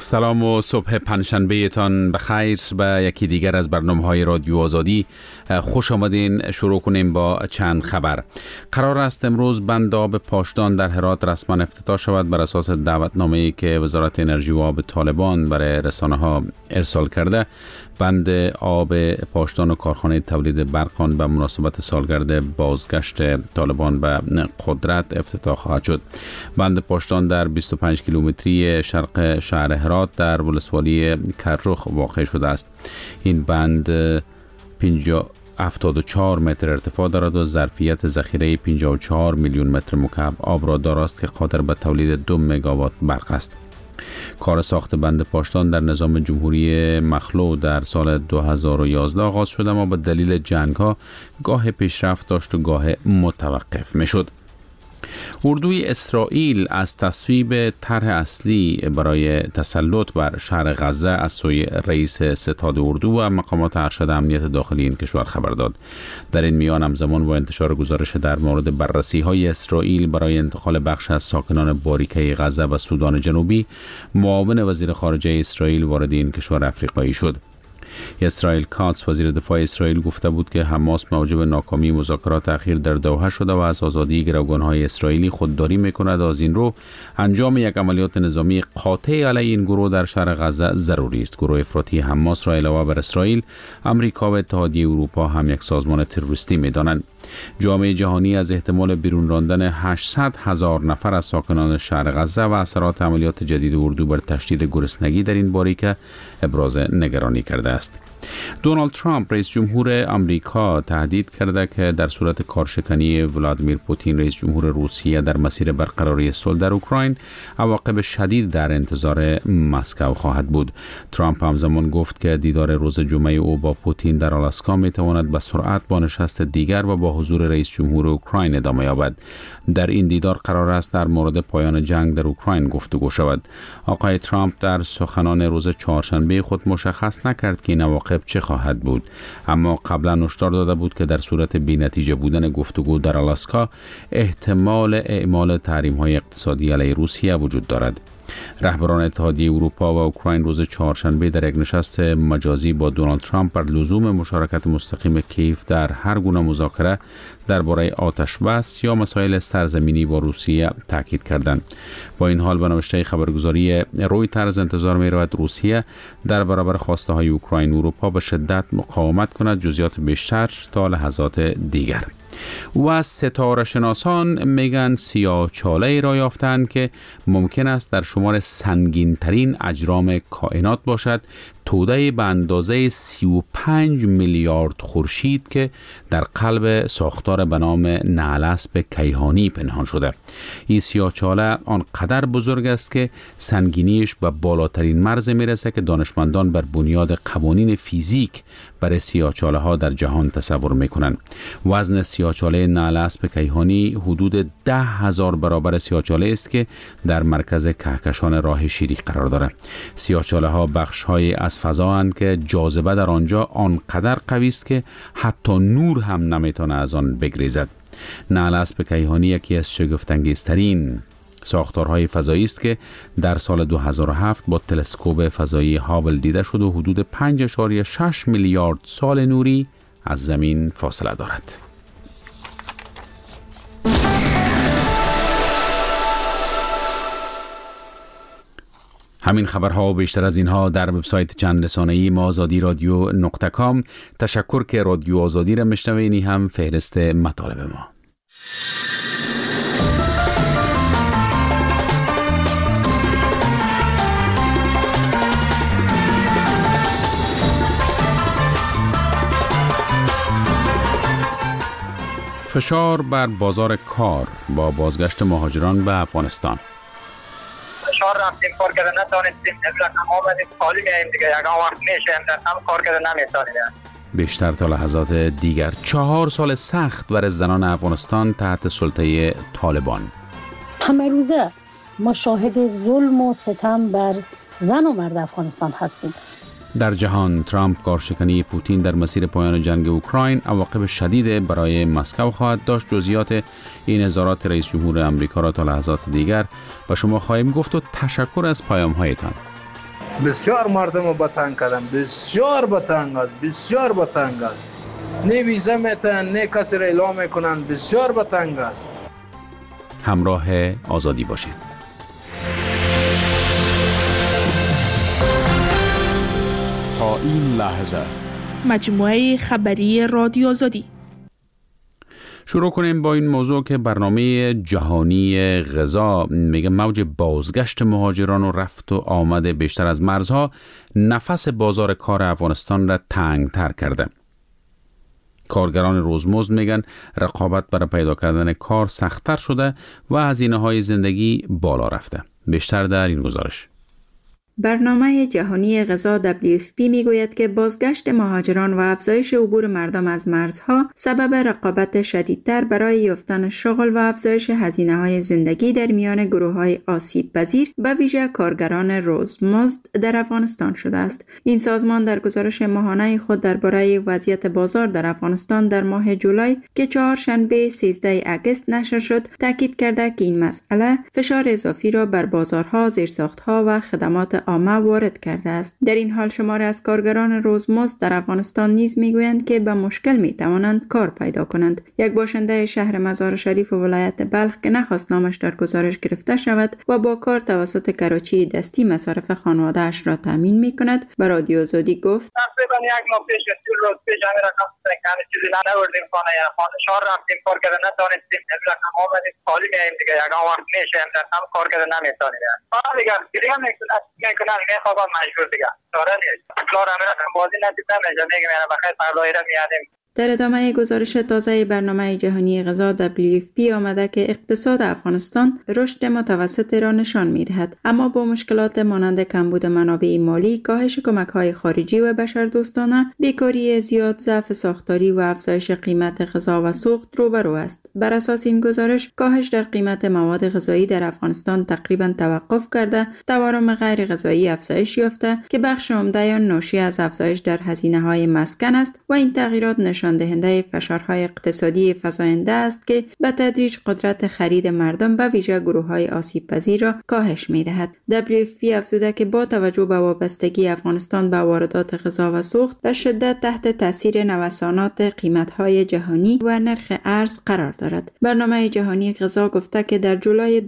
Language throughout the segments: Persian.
سلام و صبح پنجشنبه تان بخیر به یکی دیگر از برنامه‌های رادیو آزادی. خوش آمدین. شروع کنیم با چند خبر. قرار است امروز بند آب پاشدان در هرات رسما افتتاح شود بر اساس دعوتنامه‌ای که وزارت انرژی و آب طالبان برای رسانه‌ها ارسال کرده. بند آب پاشدان و کارخانه تولید برق آن به مناسبت سالگرد بازگشت طالبان به قدرت افتتاح خواهد شد. بند پاشدان در 25 کیلومتری شرق شهر هرات در ولسوالی کرخ واقع شده است. این بند 74 متر ارتفاع دارد و ظرفیت ذخیره 54 میلیون متر مکعب آب را دارست که قادر به تولید 2 مگاوات برق است. کار ساخت بند پاشدان در نظام جمهوری مخلوع در سال 2011 آغاز شد، اما به دلیل جنگ‌ها گاه پیشرفت داشت و گاه متوقف می‌شد. اردوی اسرائیل از تصویب طرح اصلی برای تسلط بر شهر غزه از سوی رئیس ستاد اردو و مقامات ارشد امنیت داخلی این کشور خبر داد. در این میان همزمان با انتشار گزارش در مورد بررسی‌های اسرائیل برای انتقال بخش از ساکنان باریکه غزه و سودان جنوبی، معاون وزیر خارجه اسرائیل وارد این کشور افریقایی شد. اسرائیل کاتس وزیر دفاع اسرائیل گفته بود که حماس موجب ناکامی مذاکرات اخیر در دوحه شده و از آزادی گروگان‌های اسرائیلی خودداری می‌کند. از این رو انجام یک عملیات نظامی قاطع علیه این گروه در شهر غزه ضروری است. گروه افراطی حماس را علاوه بر اسرائیل، آمریکا و اتحادیه اروپا هم یک سازمان تروریستی می‌دانند. جامعه جهانی از احتمال بیرون راندن 800,000 نفر از ساکنان شهر غزه و اثرات عملیات جدید اردو بر تشدید گرسنگی در این باریکه ابراز نگرانی کرده است. دونالد ترامپ رئیس جمهور آمریکا تهدید کرده که در صورت کارشکنی ولادیمیر پوتین رئیس جمهور روسیه در مسیر برقراری صلح در اوکراین، عواقب شدید در انتظار مسکو خواهد بود. ترامپ همزمان گفت که دیدار روز جمعه او با پوتین در آلاسکا می تواند به سرعت با نشست دیگر و با حضور رئیس جمهور اوکراین ادامه یابد. در این دیدار قرار است در مورد پایان جنگ در اوکراین گفتگو شود. آقای ترامپ در سخنان روز چهارشنبه خود مشخص نکرد که این عواقب چه خواهد بود، اما قبلا هشدار داده بود که در صورت بی‌نتیجه بودن گفتگو در آلاسکا احتمال اعمال تحریم‌های اقتصادی علیه روسیه وجود دارد. رهبران اتحادیه اروپا و اوکراین روز چهارشنبه در یک نشست مجازی با دونالد ترامپ بر لزوم مشارکت مستقیم کیف در هر گونه مذاکره درباره آتش بس یا مسائل سرزمینی با روسیه تاکید کردند. با این حال به نوشته خبرگزاری رویترز انتظار می رود روسیه در برابر خواسته های اوکراین و اروپا به شدت مقاومت کند. جزئیات بیشتر تا لحظات دیگر. و ستاره شناسان میگن سیاه‌چاله را یافتند که ممکن است در شمار سنگین ترین اجرام کائنات باشد. توده به اندازه 35 میلیارد خورشید که در قلب ساختار به نام نعل‌اسب کیهانی پنهان شده. این سیاه‌چاله آنقدر بزرگ است که سنگینیش به بالاترین مرز میرسه که دانشمندان بر بنیاد قوانین فیزیک برای سیاه‌چاله ها در جهان تصور میکنن. وزن سیاه‌چاله نعل‌اسب کیهانی حدود 10,000 برابر سیاه‌چاله است که در مرکز کهکشان راه شیری قرار داره. سیاه‌چاله ها بخش های از فضا اند که جاذبه در آنجا آنقدر قوی است که حتی نور هم نمیتونه از آن بگریزد. نعل‌اسب کیهانی یکی از شگفت‌انگیزترین ساختارهای فضایی است که در سال 2007 با تلسکوپ فضایی هابل دیده شد و حدود 5.6 میلیارد سال نوری از زمین فاصله دارد. همین خبرها و بیشتر از اینها در وبسایت چند رسانه‌ای ما azadi.radio.com. تشکر که رادیو آزادی را میشنوین. هم فهرست مطالب ما. فشار بر بازار کار با بازگشت مهاجران به افغانستان. فشار رفتیم کار کرده نتانستیم، امروز هم آمدیم خالی میاییم دیگه، یکان وقت میشه امروز هم کار کرده نمیتانیم. بیشتر تا لحظات دیگر. 4 سال سخت برای زنان افغانستان تحت سلطه طالبان. همه روزه ما شاهد ظلم و ستم بر زن و مرد افغانستان هستیم. در جهان، ترامپ کارشکنی پوتین در مسیر پایان جنگ اوکراین عواقب شدید برای مسکو خواهد داشت. جزئیات این اظهارات رئیس جمهور آمریکا را تا لحظات دیگر به شما خواهیم گفت و تشکر از پیام‌هایتان. بسیار مردم رو بتنگ کردن، بسیار بتنگ است، بسیار بتنگ است. نه ویزا میتن، نه کسی را اعلام میکنن، بسیار بتنگ است. همراه آزادی باشید. تا این لحظه مجموعه خبری رادیو آزادی. شروع کنیم با این موضوع که برنامه جهانی غذا میگه موج بازگشت مهاجران و رفت و آمد بیشتر از مرزها نفس بازار کار افغانستان را تنگ‌تر کرده. کارگران روزمزد میگن رقابت برای پیدا کردن کار سخت‌تر شده و هزینه‌های زندگی بالا رفته. بیشتر در این گزارش. برنامه جهانی غذا WFP میگوید که بازگشت مهاجران و افزایش عبور مردم از مرزها سبب رقابت شدیدتر برای یافتن شغل و افزایش هزینه‌های زندگی در میان گروه‌های آسیب پذیر به ویژه کارگران روزمزد در افغانستان شده است. این سازمان در گزارش ماهانه خود درباره وضعیت بازار در افغانستان در ماه جولای که چهارشنبه 13 اگست نشر شد تاکید کرده که این مسئله فشار اضافی را بر بازارها، زیرساخت‌ها و خدمات عامه وارد کرده است. در این حال شماری از کارگران روزمزد در افغانستان نیز میگویند که به مشکل میتوانند کار پیدا کنند. یک باشنده شهر مزار شریف و ولایت بلخ که نخواست نامش در گزارش گرفته شود و با کار توسط کراچی دستی مصارف خانواده‌اش را تامین میکند به رادیو آزادی گفت: تقریبا یک ماه پیش روز پیش همین رقم کمی چیزی نبردیم خانه، یا خانه شهر رفتیم کار کردن نتونستیم، این رقم آمدیم خالی میایم دیگه. یکان وقت میشه در هم کار کردن نمیتونیم. دیگه دیگه میکنن میخوابم مجبور دیگه داره نیست. اصلا همین بازی نتیجه نمیشه. میگم یعنی بخیر فردایی را میادیم. در ادامه گزارش تازه برنامه جهانی غذا WFP آمده که اقتصاد افغانستان رشد متوسط را نشان می‌دهد، اما با مشکلات مانند کمبود منابع مالی، کاهش کمک‌های خارجی و بشردوستانه، بیکاری زیاد، ضعف ساختاری و افزایش قیمت غذا و سوخت روبرو است. بر اساس این گزارش، کاهش در قیمت مواد غذایی در افغانستان تقریباً توقف کرده، تورم غیر غذایی افزایش یافته که بخش عمده آن ناشی از افزایش در هزینه‌های مسکن است و این تغییرات نشان دهنده فشارهای اقتصادی فزاینده است که به تدریج قدرت خرید مردم به ویژه گروه‌های آسیب پذیر را کاهش می‌دهد. WFP افزوده که با توجه به وابستگی افغانستان به واردات غذا و سوخت و شدت تحت تاثیر نوسانات قیمت‌های جهانی و نرخ ارز قرار دارد. برنامه جهانی غذا گفته که در جولای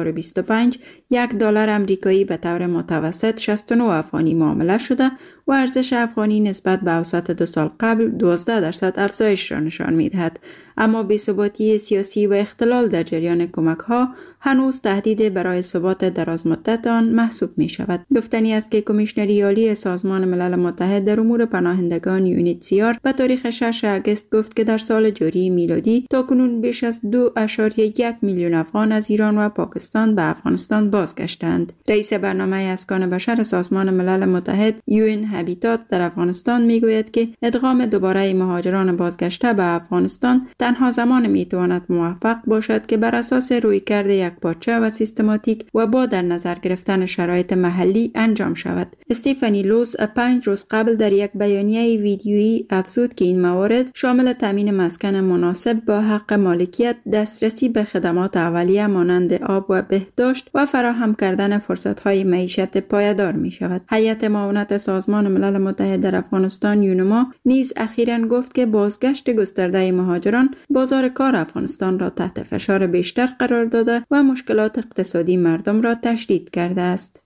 2025 $1 آمریکایی به طور متوسط 69 افغانی معامله شده و ارزش افغانی نسبت به اوسط 2 سال قبل 12% افزایش را نشان می‌دهد. اما بی‌ثباتی سیاسی و اختلال در جریان کمک‌ها هنوز تهدید برای ثبات درازمدت آن محسوب می‌شود. گفتنی است که کمیشنری عالی سازمان ملل متحد در امور پناهندگان UNHCR به تاریخ 6 اگست گفت که در سال جاری میلادی تاکنون بیش از 2.1 میلیون افغان از ایران و پاکستان به افغانستان بازگشتند. رئیس برنامه اسکان بشر سازمان ملل متحد UN هابیتات در افغانستان میگوید که ادغام دوباره مهاجران بازگشته به افغانستان تنها زمان میتواند موفق باشد که بر اساس رویکرد یکپارچه و سیستماتیک و با در نظر گرفتن شرایط محلی انجام شود. استیفانی لوس 5 روز قبل در یک بیانیه ویدیویی افزود که این موارد شامل تامین مسکن مناسب با حق مالکیت، دسترسی به خدمات اولیه مانند آب و بهداشت و فراهم کردن فرصت‌های معیشت پایدار می شود. هیئت معاونت سازمان ملل متحد در افغانستان یونما نیز اخیراً گفت که بازگشت گسترده مهاجران بازار کار افغانستان را تحت فشار بیشتر قرار داده و مشکلات اقتصادی مردم را تشدید کرده است.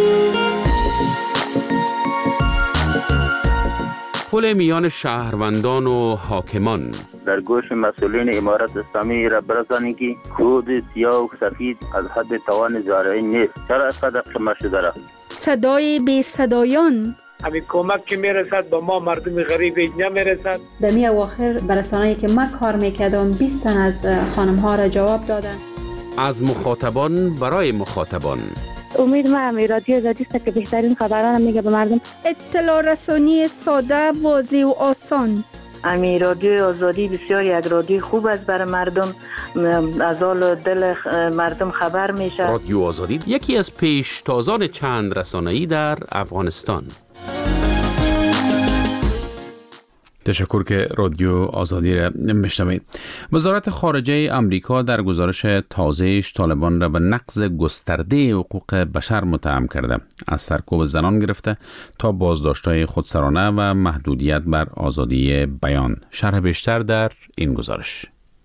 پل میان شهروندان و حاکمان در گوش مسئولین امارت اسلامی را برسانید که کود سیاه و سفید از حد توان زارعی نیست. چرا اینقدر قیمت شده را؟ صدای بی صدایان همین کمک که میرسد با ما مردم غریب نمیرسد. در می اواخر برسانه‌ای که من کار میکردم 20 تن از خانم ها را جواب دادن. از مخاطبان برای مخاطبان. امید من رادیو آزادی است که بهترین خبران میگه به مردم. اطلاع رسانی ساده، واضح و آسان. امی رادیو آزادی بسیار یک رادیو خوب است برای مردم، از حال دل مردم خبر میشه. رادیو آزادی یکی از پیشتازان چند رسانه‌ای در افغانستان. تشکر که رادیو آزادی را میشنوید. وزارت خارجه امریکا در گزارش تازه‌اش طالبان را به نقض گسترده حقوق بشر متهم کرده، از سرکوب زنان گرفته تا بازداشت‌های خودسرانه و محدودیت بر آزادی بیان. شرح بیشتر در این گزارش.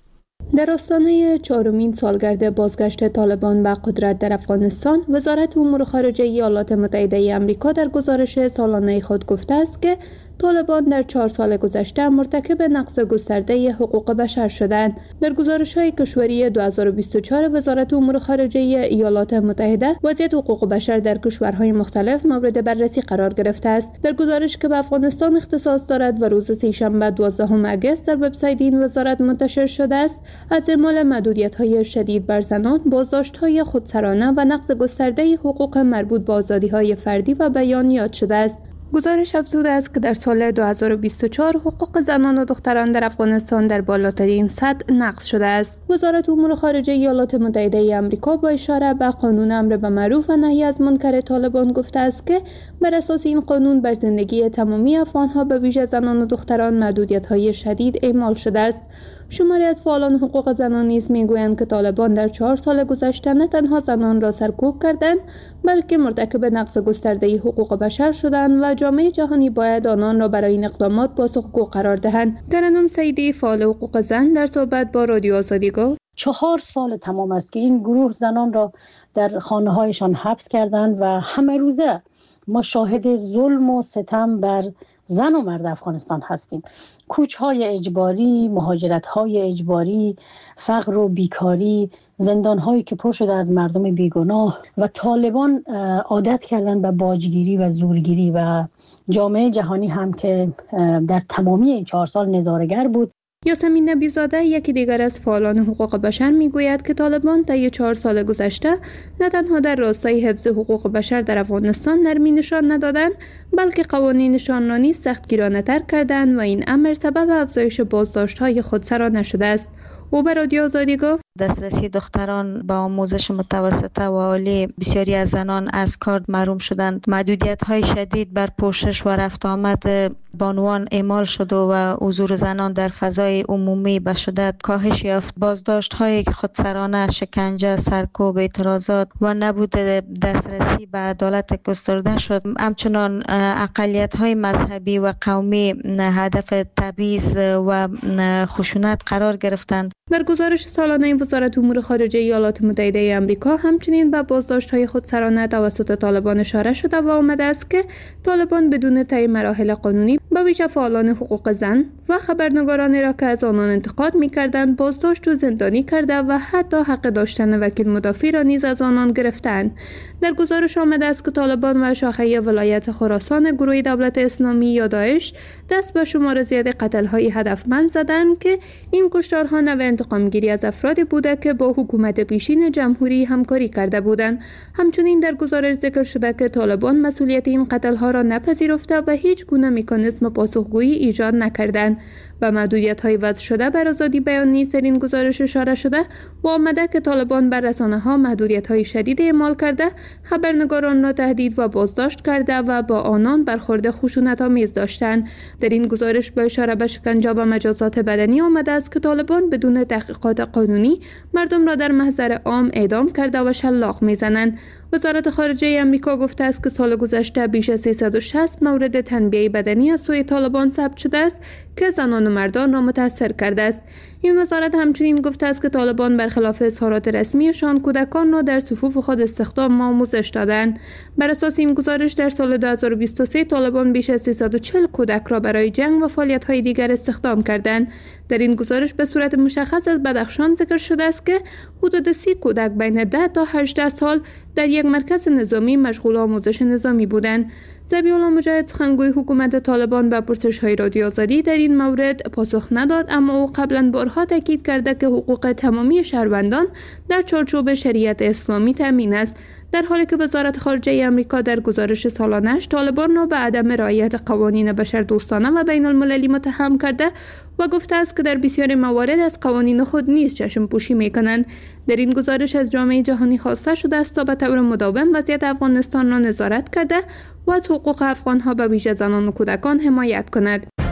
در آستانه 4مین سالگرد بازگشت طالبان به قدرت در افغانستان، وزارت امور خارجه ایالات متحده آمریکا در گزارش سالانه خود گفته است که طالبان در 4 سال گذشته مرتکب نقض گسترده حقوق بشر شدند. در گزارش‌های کشوری 2024 وزارت امور خارجه ایالات متحده وضعیت حقوق بشر در کشورهای مختلف مورد بررسی قرار گرفته است. در گزارش که به افغانستان اختصاص دارد و روز سه‌شنبه 12 اگست در وبسایت این وزارت منتشر شده است، از اعمال محدودیت‌های شدید بر زنان، بازداشت‌های خودسرانه و نقض گسترده حقوق مربوط به آزادی‌های فردی و بیان یاد شده است. گزارش افزوده است که در سال 2024 حقوق زنان و دختران در افغانستان در بالاترین سطح نقض شده است. وزارت امور خارجه ایالات متحده آمریکا با اشاره به قانون امر بالمعروف و نهی از منکر طالبان گفته است که بر اساس این قانون بر زندگی تمامی افغان‌ها به ویژه زنان و دختران محدودیت‌های شدید اعمال شده است. شماری از فعالان حقوق زنان نیز میگویند که طالبان در 4 سال گذشته نه تنها زنان را سرکوب کردند، بلکه مرتکب نقض گسترده حقوق بشر شدند و جامعه جهانی باید آنان را برای این اقدامات پاسخگو قرار دهند. ترنم سیدی، فعال حقوق زن، در صحبت با رادیو آزادی گفت 4 سال تمام است که این گروه زنان را در خانه‌هایشان حبس کردند و همه روزه ما شاهد ظلم و ستم بر زن و مرد افغانستان هستیم. کوچ‌های اجباری، مهاجرت‌های اجباری، فقر و بیکاری، زندان‌هایی که پر شده از مردم بیگناه و طالبان عادت کردن به باجگیری و زورگیری و جامعه جهانی هم که در تمامی این 4 سال نظاره‌گر بود. یاسمین نبی‌زاده، یکی دیگر از فعالان حقوق بشر، میگوید که طالبان طی 4 سال گذشته نه تنها در راستای حفظ حقوق بشر در افغانستان نرمی نشان ندادند، بلکه قوانینشان را نیز سختگیرانه‌تر کردند و این امر سبب افزایش بازداشت‌های خودسرانه شده است. او به رادیو آزادی گفت دسترسی دختران به آموزش متوسطه و عالی، بسیاری از زنان از کار محروم شدند. محدودیت‌های شدید بر پوشش و رفت آمد بانوان اعمال شد و حضور زنان در فضای عمومی به شدت کاهش یافت. بازداشت‌های خودسرانه، شکنجه، سرکوب، اعتراضات و نبود دسترسی به عدالت گسترده شد. همچنان اقلیت‌های مذهبی و قومی هدف تبعیض و خشونت قرار گرفتند. در گزارش سالانه وزارت امور خارجه ایالات متحده آمریکا همچنین به بازداشت‌های خودسرانه توسط طالبان اشاره شده و آمده است که طالبان بدون طی مراحل قانونی به ویژه فعالان حقوق زن و خبرنگارانی را که از آنان انتقاد می‌کردند بازداشت و زندانی کرده و حتی حق داشتن وکیل مدافع را نیز از آنان گرفتند. در گزارش آمده است که طالبان و شاخه ولایت خراسان گروه دولت اسلامی یا داعش دست به شمار زیاد قتل‌های هدفمند زدند که این کشتارها نوع انتقامگیری از افرادی بوده که با حکومت پیشین جمهوری همکاری کرده بودند. همچنین در گزارش ذکر شده که طالبان مسئولیت این قتل‌ها را نپذیرفته و هیچ گونه مکانیزم پاسخگویی ایجاد نکردند. و محدودیت‌های وضع شده بر آزادی بیان نیز در این گزارش اشاره شده و آمده که طالبان بر رسانه‌ها محدودیت‌های شدید اعمال کرده، خبرنگاران را تهدید و بازداشت کرده و با آنان برخورد خشونت‌آمیز داشتند. در این گزارش با اشاره به شکنجه و مجازات بدنی آمده است که طالبان بدون تحقیقات قانونی مردم را در محضر عام اعدام کرده و شلاق می‌زنند. وزارت خارجه آمریکا گفته است که سال گذشته بیش از 360 مورد تنبیه بدنی از سوی طالبان ثبت شده است که زنان و مردان را متاثر کرده است. این وزارت همچنین گفته است که طالبان برخلاف اظهارات رسمیشان کودکان را در صفوف خود استخدام و آموزش دادند. بر اساس این گزارش در سال 2023 طالبان بیش از 340 کودک را برای جنگ و فعالیت‌های دیگر استخدام کردند. در این گزارش به صورت مشخص از بدخشان ذکر شده است که حدود 30 کودک بین 10 تا 18 سال در یک مرکز نظامی مشغول آموزش نظامی بودند. ذبیح الله مجاهد، سخنگوی حکومت طالبان، به پرسش‌های رادیو آزادی در این مورد پاسخ نداد، اما او قبلا بارها تاکید کرده که حقوق تمامی شهروندان در چارچوب شریعت اسلامی تامین است، در حالی که وزارت خارجه آمریکا در گزارش سالانه‌اش طالبان را به عدم رعایت قوانین بشردوستانه و بین المللی متهم کرده و گفته است که در بسیاری موارد از قوانین خود نیز چشم پوشی می‌کنند. در این گزارش از جامعه جهانی خواسته شده است تا به طور مداوم وضعیت افغانستان را نظارت کرده و از حقوق افغان‌ها به ویژه زنان و کودکان حمایت کند.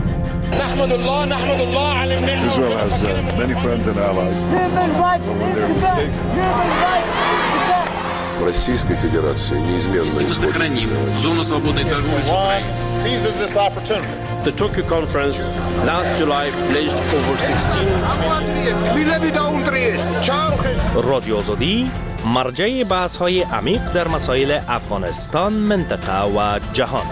Israel has many friends and allies. But when they're mistaken, Российской Федерации неизменно сохраним зону свободной торговли с Украиной. Seizes this opportunity. The Tokyo conference last July pledged over 16 رادیو آزادی مرجع بحث‌های عمیق در مسائل افغانستان، منطقه و جهان.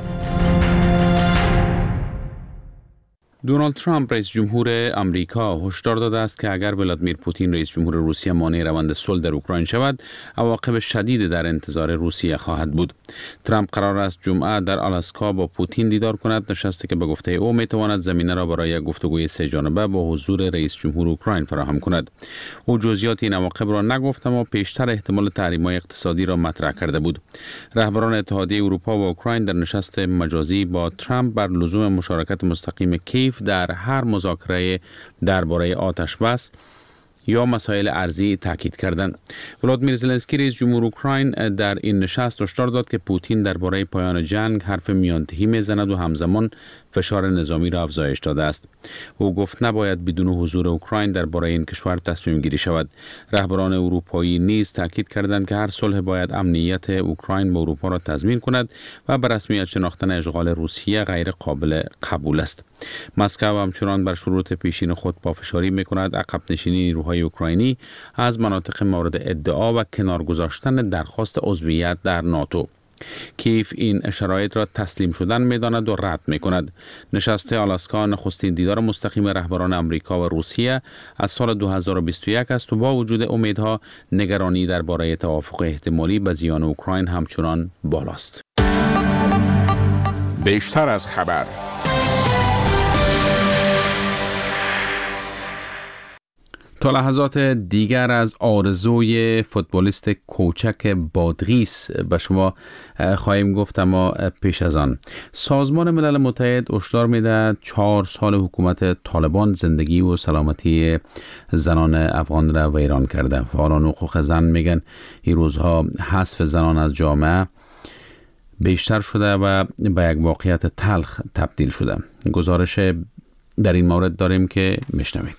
دونالد ترامپ رئیس جمهور آمریکا هشدار داده است که اگر ولادیمیر پوتین رئیس جمهور روسیه مانع روند صلح در اوکراین شود، عواقب شدید در انتظار روسیه خواهد بود. ترامپ قرار است جمعه در آلاسکا با پوتین دیدار کند، نشستی که به گفته او میتواند زمینه را برای گفتگوی سه جانبه با حضور رئیس جمهور اوکراین فراهم کند. او جزئیات این عواقب را نگفت، اما پیشتر احتمال تحریم‌های اقتصادی را مطرح کرده بود. رهبران اتحادیه اروپا و اوکراین در نشست مجازی با ترامپ بر لزوم مشارکت مستقیم کیف در هر مذاکره درباره آتش بس یا مسائل ارضی تاکید کردند. ولادیمیر زلنسکی رئیس جمهور اوکراین در این نشست هشدار داد که پوتین درباره پایان جنگ حرف میانتهی میزند و همزمان فشار نظامی را افزایش داده است. او گفت نباید بدون حضور اوکراین درباره این کشور تصمیم گیری شود. رهبران اروپایی نیز تاکید کردند که هر صلح باید امنیت اوکراین با اروپا را تضمین کند و به رسمیت شناختن اشغال روسیه غیر قابل قبول است. مسکو همچنان بر شروط پیشین خود پافشاری می‌کند عقب نشینی نیروهای اوکراینی از مناطق مورد ادعا و کنار گذاشتن درخواست عضویت در ناتو. کیف این شرایط را تسلیم شدن می‌داند و رد می‌کند. نشست آلاسکا نخستین دیدار مستقیم رهبران آمریکا و روسیه از سال 2021 است و با وجود امیدها نگرانی درباره توافق احتمالی به زیان اوکراین همچنان بالاست. بیشتر از خبر. تا لحظات دیگر از آرزوی فوتبالیست کوچک بادغیس به شما خواهیم گفت، اما پیش از آن سازمان ملل متحد هشدار می‌دهد 4 سال حکومت طالبان زندگی و سلامتی زنان افغان را ویران کرده. فعالان حقوق زن میگن این روزها حذف زنان از جامعه بیشتر شده و به یک واقعیت تلخ تبدیل شده. گزارش در این مورد داریم که میشنوید.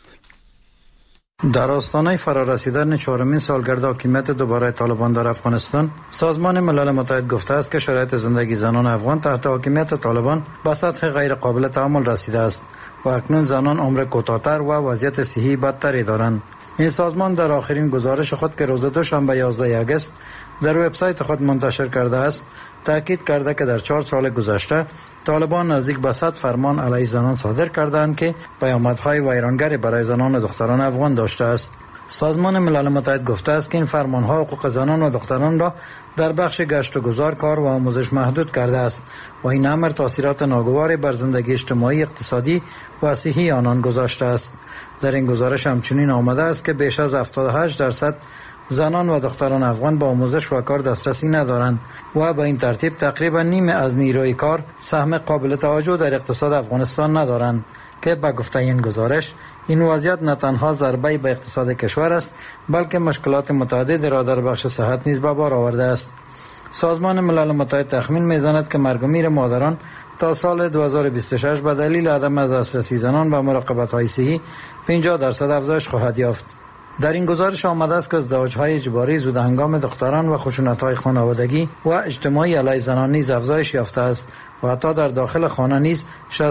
در آستانه فرارسیدن 4مین سالگرد حاکمیت دوباره طالبان در افغانستان، سازمان ملل متحد گفته است که شرایط زندگی زنان افغان تحت حاکمیت طالبان به سطح غیر قابل تحمل رسیده است و اکنون زنان عمر کوتاه‌تر و وضعیت صحی بدتری دارند. این سازمان در آخرین گزارش خود که روز دوشنبه 11 آگوست در وبسایت خود منتشر کرده است، تاکید کرده که در 4 سال گذشته طالبان نزدیک به 100 فرمان علیه زنان صادر کردند که پیامدهای ویرانگری برای زنان و دختران افغان داشته است. سازمان ملل متحد گفته است که این فرمانها حقوق زنان و دختران را در بخش گشت و گذار، کار و آموزش محدود کرده است و این امر تاثیرات ناگواری بر زندگی اجتماعی، اقتصادی و صحی آنان گذاشته است. در این گزارش همچنین آمده است که بیش از 78% زنان و دختران افغان با آموزش و کار دسترسی ندارند و به این ترتیب تقریبا نیمه از نیروی کار سهم قابل توجه در اقتصاد افغانستان ندارند که به گفته این گزارش این وضعیت نه تنها ضربه به اقتصاد کشور است، بلکه مشکلات متعددی را در بخش صحت نیز به بار آورده است. سازمان ملل متحد تخمین می‌زند که مرگ و میر مادران تا سال 2026 به دلیل عدم دسترسی زنان به مراقبت‌های صحی 50% افزایش خواهد یافت. در این گزارش آمده است که ازدواج‌های اجباری، زود هنگام دختران و خشونت‌های خانوادگی و اجتماعی علیه زنان نیز افزایش یافته است و حتی در داخل خانه نیز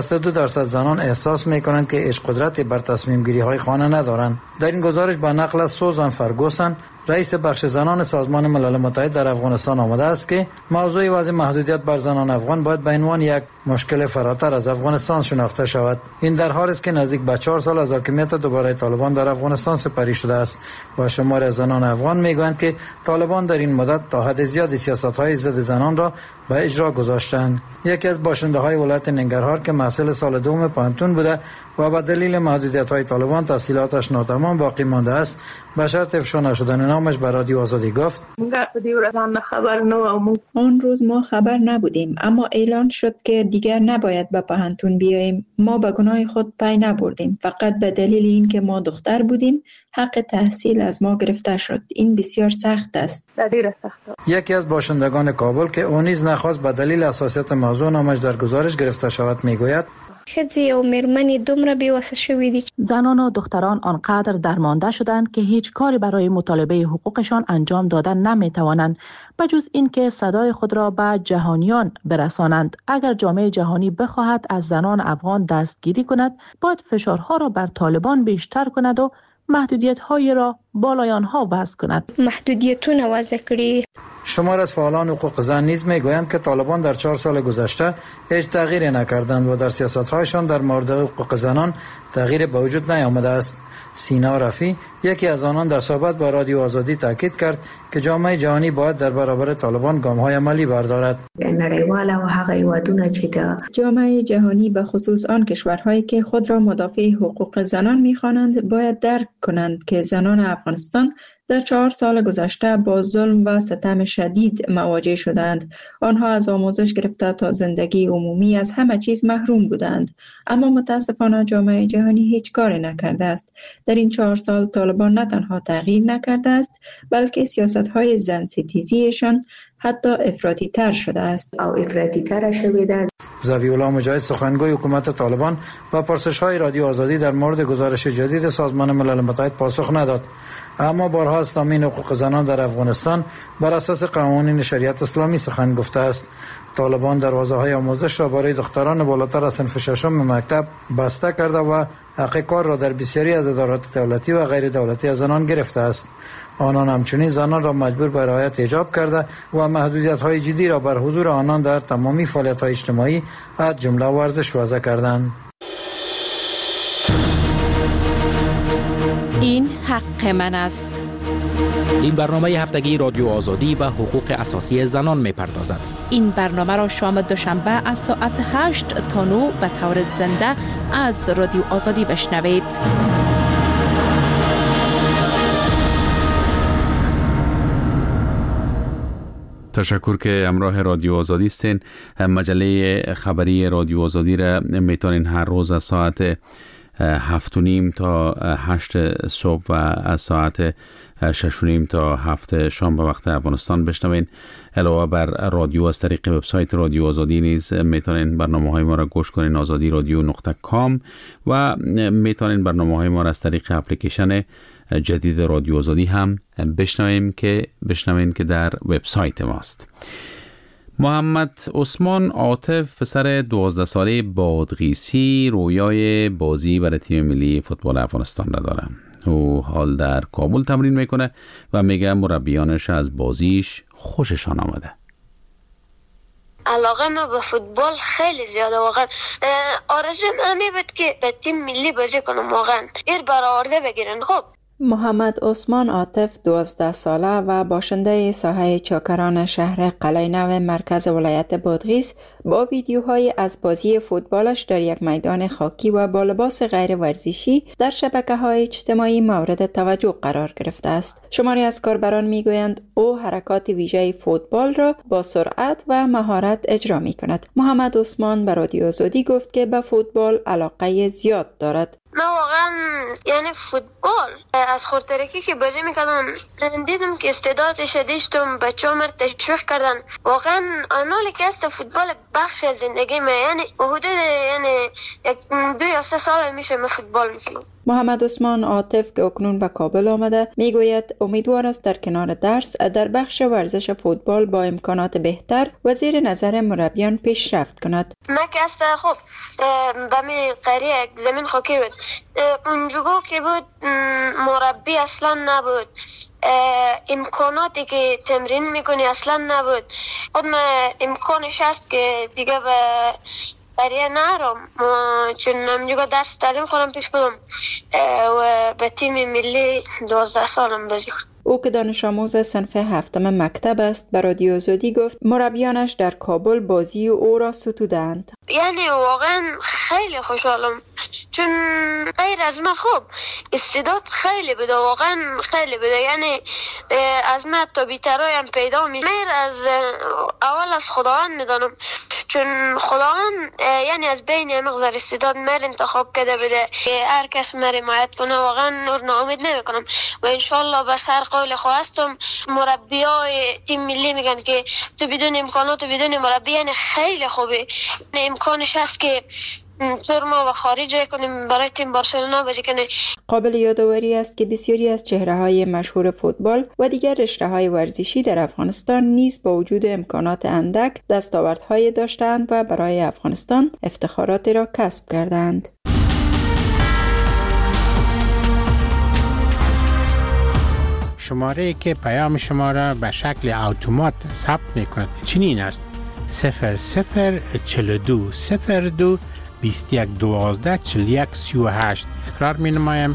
62% زنان احساس می‌کنند که هیچ قدرتی بر تصمیم گیری‌های خانه ندارند. در این گزارش به نقل از سوزان فرگوسن، رئیس بخش زنان سازمان ملل متحد در افغانستان آمده است که موضوع وضع محدودیت بر زنان افغان باید به عنوان یک مشکل فراتر از افغانستان شناخته شود. این در حالی است که نزدیک به 4 سال از حاکمیت دوباره طالبان در افغانستان سپری شده است و شمار از زنان افغان میگویند که طالبان در این مدت تا حد زیادی سیاست‌های ضد زنان را به اجرا گذاشتند. یکی از باشنده‌های ولایت ننگرهار که محصل سال دوم پانتون بوده و به دلیل محدودیت‌های طالبان تحصیلاتش ناتمام باقی مانده است، به شرط افشا نشدن نامش به رادیو آزادی گفت: آن روز ما خبر نبودیم، اما اعلان شد که دیگر نباید به پهنتون بیاییم. ما به گناه خود پی نبردیم، فقط به دلیل اینکه ما دختر بودیم حق تحصیل از ما گرفته شد. این بسیار سخت است. یکی از باشندگان کابل که او نیز نخواست به دلیل حساسیت موضوع نامش در گزارش گرفته شود میگوید: خزی و مرمنی دومره بیوسه شوی دی. زنان و دختران آنقدر درمانده شدند که هیچ کاری برای مطالبه حقوقشان انجام دادن نمیتوانند بجز اینکه صدای خود را به جهانیان برسانند. اگر جامعه جهانی بخواهد از زنان افغان دستگیری کند، باید فشارها را بر طالبان بیشتر کند و محدودیت‌های را بالای آنها وضع کند. محدودیتونه وضع کړي. شمار از فعالان حقوق زن نیز میگویند که طالبان در 4 سال گذشته هیچ تغییری نکردند و در سیاست‌هایشان در مورد حقوق زنان تغییری به وجود نیامده است. سینا رفی یکی از آنان در صحبت با رادیو آزادی تاکید کرد که جامعه جهانی باید در برابر طالبان گام‌های عملی بردارد. نړیواله و هغه هیوادونه چې د جامعه جهانی به خصوص آن کشورهایی که خود را مدافع حقوق زنان می‌خوانند باید درک کنند که زنان افغانستان در 4 سال گذشته با ظلم و ستم شدید مواجه شدند. آنها از آموزش گرفته تا زندگی عمومی از همه چیز محروم بودند. اما متاسفانه جامعه جهانی هیچ کاری نکرده است. در این 4 سال طالبان نه تنها تغییر نکرده است بلکه سیاست‌های زن ستیزیشان حتی افراطی تر شده است او افراطی تر شده است. ذبیح الله مجاهد سخنگوی حکومت طالبان و پرسش‌های رادیو آزادی در مورد گزارش جدید سازمان ملل متحد پاسخ نداد، اما بارها از تامین حقوق زنان در افغانستان بر اساس قوانین شریعت اسلامی سخن گفته است. طالبان دروازه‌های آموزش را برای دختران بالاتر از صنف ششم مکتب بسته کرده و حق کار را در بسیاری از ادارات دولتی و غیر دولتی از زنان گرفته است. آنان همچنین زنان را مجبور به رعایت حجاب کرده و محدودیت‌های جدی را بر حضور آنان در تمامی فعالیت‌های اجتماعی از جمله ورزش وضع کردند. این حق من است. این برنامه هفتگی رادیو آزادی به حقوق اساسی زنان می‌پردازد. این برنامه را شام دوشنبه از ساعت 8 تا 9 به طور زنده از رادیو آزادی بشنوید. تشکر که همراه رادیو آزادی هستین. مجله خبری رادیو آزادی را میتونین هر روز از ساعت 7:30 تا 8 صبح و از ساعت 6:30 تا 7 شام به وقت افغانستان بشنوین. علاوه بر رادیو از طریق وبسایت رادیو آزادی نیز میتونین برنامه‌های ما را گوش کنین azadiradyo.com و میتونین برنامه‌های ما را از طریق اپلیکیشن جدید رادیو آزادی هم بشنوین که در وبسایت ماست. محمد عثمان عاطف پسر 12 ساله بادغیسی رویای بازی برای تیم ملی فوتبال افغانستان را داره. او حال در کابل تمرین میکنه و میگه مربیانش از بازیش خوششان آمده. علاقه ما به فوتبال خیلی زیاده واقعا. آرزوم همین بود که به تیم ملی بازی کنم واقعا. ایر برآورده بگیرن. خب محمد عثمان عاطف 12 ساله و باشنده ساحه چاکران شهر قلعه‌نو مرکز ولایت بادغیس با ویدیوهای از بازی فوتبالش در یک میدان خاکی و با لباس غیر ورزشی در شبکه‌های اجتماعی مورد توجه قرار گرفته است. شماری از کاربران میگویند او حرکات ویژه فوتبال را با سرعت و مهارت اجرا می‌کند. محمد عثمان به رادیو آزادی گفت که به فوتبال علاقه زیاد دارد. من واقعا یعنی فوتبال از خورترکی که بازی میکردم دیدم که استعدادش داشتم، بچه‌ها مرا تشویق کردن. واقعا آنالی که است فوتبال بخش از زندگی من، یعنی حدود یعنی 2 یا 3 سال میشه من فوتبال میکنم. محمد عثمان عاطف که اکنون به کابل آمده میگوید امیدوار است در کنار درس در بخش ورزش فوتبال با امکانات بهتر و زیر نظر مربیان پیشرفت کند. من که است خب به می قریه زمین خاکی بود، اونجا که بود مربی اصلا نبود، امکاناتی که تمرین میکنی اصلا نبود. خود من امکانش هست که دیگه به قریه نرم، چون همینجا درس تعلیم خودم پیش بدم و به تیم ملی 12 سالم بازی کنم. او که دانش آموز صنف 7 مکتب است به رادیو آزادی گفت مربیانش در کابل بازی او را ستودند. یعنی واقعا خیلی خوشحالم، چون غیر از من خوب استعداد خیلی بده، واقعا خیلی بده. یعنی از من تا بیترای هم پیدا می از اول از خداوند میدانم، چون خداوند یعنی از بین مقدار استعداد مر انتخاب کرده بده که هر کس مر حمایت کنه. واقعا ناامید نمیکنم و انشالله به سر قول خواستم. مربیای تیم ملی میگن که تو بدون امکانات و بدون مربی یعنی خیلی خوبه. امکانش هست که چرا ما به خارج کنیم برای تیم بارسلونا بازی کنیم. قابل یادآوری است که بسیاری از چهره‌های مشهور فوتبال و دیگر رشته‌های ورزشی در افغانستان نیز با وجود امکانات اندک دستاوردهای داشتند و برای افغانستان افتخاراتی را کسب کردند. شماره که پیام شما را به شکل اتومات ثبت می‌کند چنین است: 0042 02 21 12 41 38. تکرار می‌نمایم: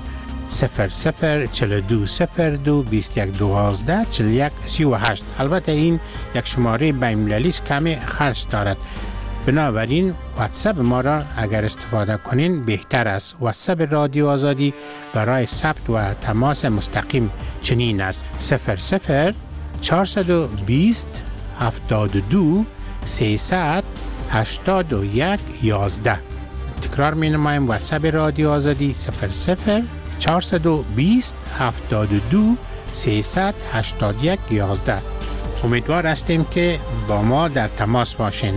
0042 02 21 12 41 38. البته این یک شماره بین‌المللی است، کمی خرج دارد، بنابراین واتساپ ما را اگر استفاده کنین بهتر است. واتساپ رادیو آزادی برای ثبت و تماس مستقیم چنین است: 00 420 72 300 81 11. تکرار می نمایم: واتساپ رادیو آزادی 00 420 72 300 81 11. امیدوار هستیم که با ما در تماس باشین.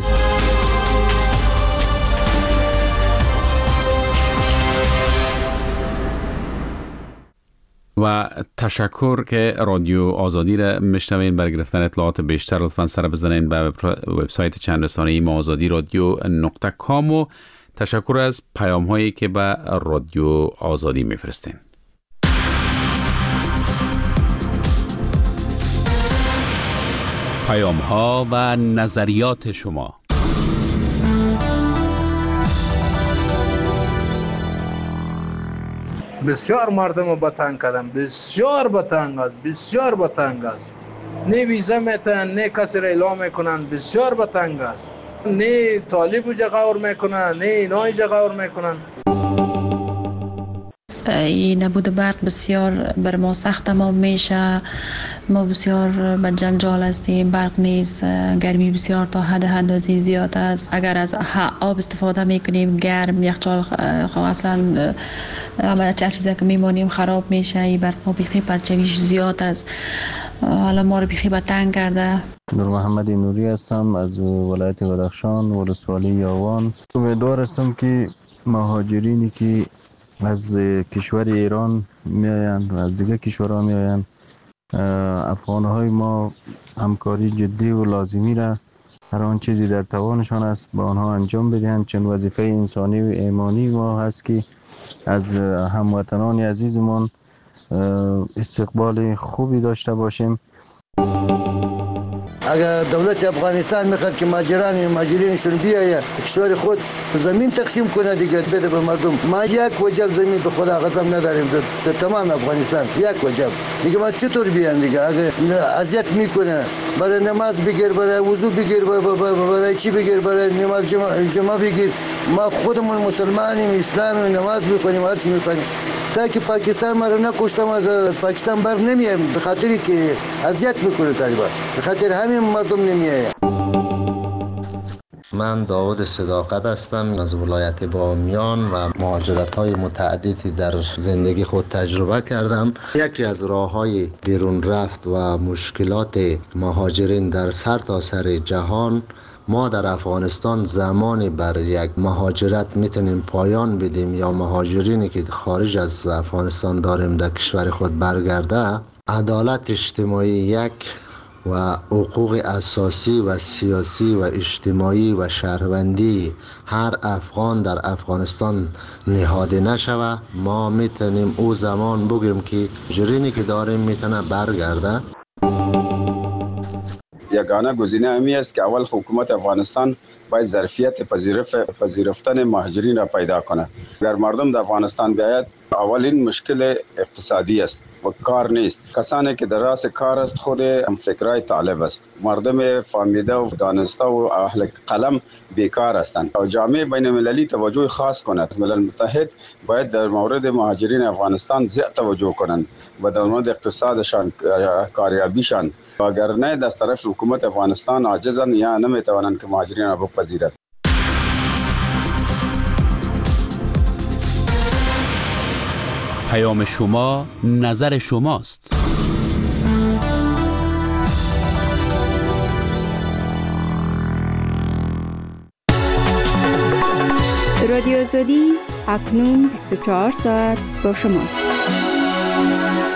و تشکر که رادیو آزادی را میشنوین. برای گرفتن اطلاعات بیشتر لطفاً سر بزنین به وبسایت چند رسانه‌ای ما azadiradyo.com و تشکر از پیام هایی که به رادیو آزادی میفرستین. پیام ها و نظریات شما. بسیار مردم رو بتنگ کردن، بسیار بتنگ است. نه ویزا میتن، نه کسی را اعلام میکنن، بسیار بتنگ است. نه طالب جا غور میکنن، نه اینای جا غور میکنن. این نبود برق بسیار بر ما سخت تمام میشه. ما بسیار به جنجال هستیم. برق نیست، گرمی بسیار تا حد اندازه زیاد است. اگر از آب استفاده میکنیم گرم، یخچال اصلا همه چیزی که میمانیم خراب میشه. این برق بیخی پرچویش زیاد است. حالا ما رو بیخی به تنگ کرده. نور محمد نوری هستم از ولایت بدخشان، ولسوالی یاوان. امیدوار هستم که مهاجرینی که از کشور ایران میآیند و از دیگر کشورها میآیند، افغانهای ما همکاری جدی و لازمی را هر آن چیزی در توانشان است با آنها انجام بدهند، چون وظیفه انسانی و ایمانی ما هست که از هموطنان عزیزمان استقبال خوبی داشته باشیم. اگر دولت افغانستان میخواد که مهاجرینشون بیاید کشور خود زمین تقسیم کنه دیگه بده به مردم. ما یک وجب زمین به خدا قسم نداریم در تمام افغانستان، یک وجب دیگه. ما چطور بیان دیگه؟ اگر اذیت میکنه برای نماز بگیر، برای وضو بگیر، برای چی بگیر، برای نماز جمعه بگیر. ما خودمون مسلمانیم، اسلامی، نماز میکنیم، هر چی میکنیم. تا که پاکستان ما رو نکشتم از پاکستان بر نمیایم به خاطری که اذیت میکنه طالبان، به خاطر همین مردم نمیایم. من داود صداقت هستم از ولایت بامیان و مهاجرت‌های متعددی در زندگی خود تجربه کردم. یکی از راه‌های بیرون رفت و مشکلات مهاجرین در سرتاسر جهان، ما در افغانستان زمانی بر یک مهاجرت میتونیم پایان بدیم یا مهاجرینی که خارج از افغانستان داریم در کشور خود برگرده، عدالت اجتماعی یک و حقوق اساسی و سیاسی و اجتماعی و شهروندی هر افغان در افغانستان نهاده نشوه، ما میتونیم او زمان بگیم که مهاجرینی که داریم میتونه برگرده. یگانه گزینه همی است که اول حکومت افغانستان باید ظرفیت پذیرفتن مهاجرین را پیدا کنه. اگر مردم در افغانستان بیاید، اولین مشکل اقتصادی است و کار نیست. کسانی که در راس کار است خود هم فکرای طالب است. مردم فهمیده و دانسته و اهل قلم بیکار هستند. جامعه بین المللی توجه خاص کند. ملل متحد باید در مورد مهاجرین افغانستان زیاد توجه کنند و در مورد اقتصادشان، کاریابیشان. اگر نه از طرف حکومت افغانستان عاجزند یا نمیتوانند که مهاجرین را بپذیرد. پیام شما، نظر شماست. رادیو رادیو آزادی اکنون 24 ساعت با شماست.